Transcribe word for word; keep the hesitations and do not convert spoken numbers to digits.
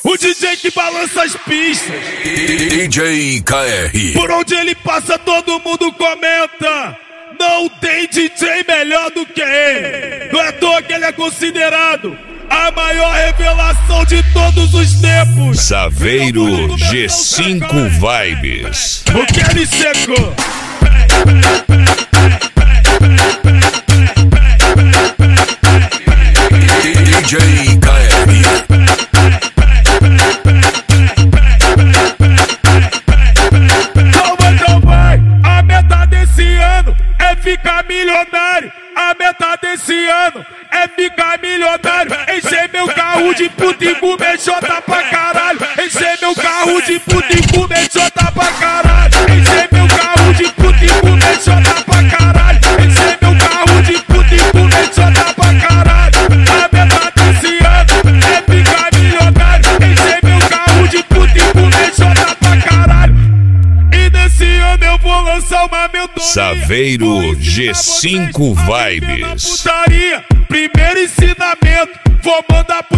O D J que balança as pistas. D J K R. Por onde ele passa todo mundo comenta. Não tem D J melhor do que ele. Não é à toa que ele é considerado a maior revelação de todos os tempos. Saveiro G cinco Vibes. O que ele secou? D J K R. Então vai, então vai. A meta desse ano é ficar milionário. A meta desse ano é ficar milionário. Encher meu carro de puta e comer jota pra caralho. Encher meu carro de puta e comer jota pra caralho. Encher meu carro de puta e comer jota pra caralho. Encher meu carro de puta e comer jota pra caralho. A meta desse ano é ficar milionário. Encher meu carro de puta e comer jota pra caralho. E nesse ano eu vou lançar uma mentoria. Saveiro G cinco Vibes. Primeiro ensinamento, vou mandar pro